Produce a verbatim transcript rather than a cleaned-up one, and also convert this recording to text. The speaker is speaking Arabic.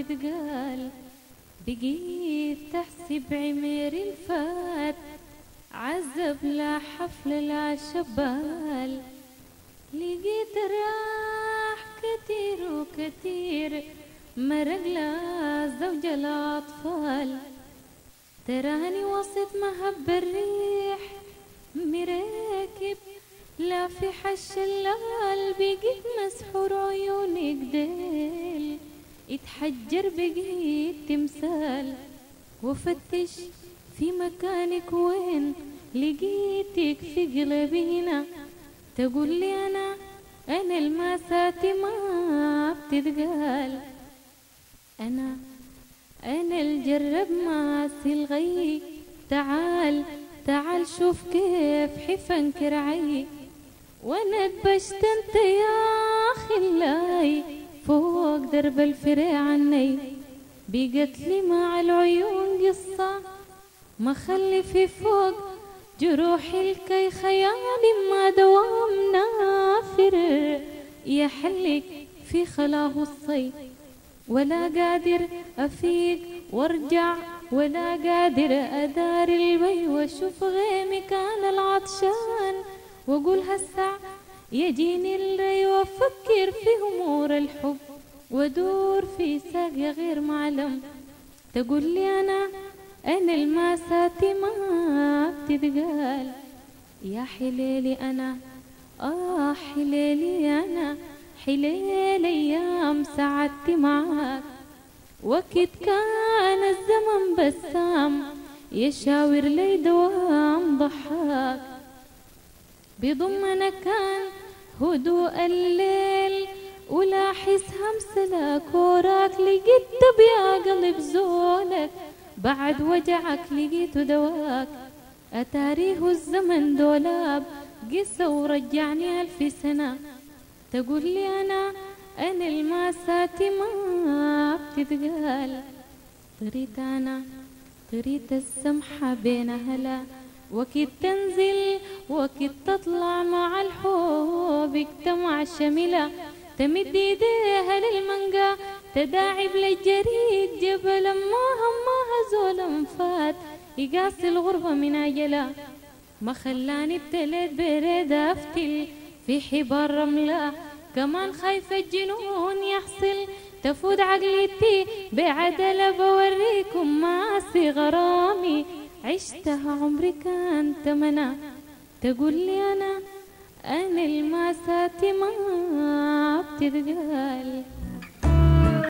بتتقال. بقيت تحسب عمير الفات عزب لا حفل لا شبال. لقيت راح كتير وكتير مرق لا زوج الأطفال. تراني وسط مهب الريح مراكب لا في حش اللال. بقيت مسحور عيوني قديل اتحجر بقيت تمثال. وفتش في مكانك وين لقيتك في قلبي هنا. تقول لي أنا أنا الماسات ما بتتقال. أنا أنا الجرب ماسي الغي. تعال تعال شوف كيف حفن كرعي. وانا دبشت انت يا خلاي فوق درب الفرع عني. بقت لي مع العيون قصة ما خلي في فوق جروحي الكي خيالي ما دوام نافر. يحلك في خلاه الصي ولا قادر أفيق وارجع ولا قادر أدار البي. واشوف غيمي كان العطشان واقول هسع يجيني الري. وافكر في امور الحب وادور في ساقي غير معلم. تقول لي انا انا الماسات ما بتتقال. يا حليلي انا اه حليلي انا حليل ايام سعدت معاك. وقت كان الزمن بسام يشاور لي دوام ضحاك. بضمنا كان هدوء الليل ولا حس همسلك وراك. لقيت بيا قلب زولك بعد وجعك لقيت دواك. أتاريه الزمن دولاب قصة ورجعني ألف سنة. تقول لي أنا أنا الماسات ما بتتقال. طريت أنا طريت السمحة بين هلا. وكت تنزل وكت تطلع مع الحب اجتمع شملة. تمد ايديها للمنقى تداعب للجريد جبل ما همها زول فات يقاس الغربة من عجلة. ما خلاني ابتليت بريد افتل في حبار رملة. كمان خايفة الجنون يحصل تفوت عقلتي بعدلة. بوريكم ماسي غرامي عشتها عمري كان تمنى. تقول لي أنا أنا الماسات ما بتتقال.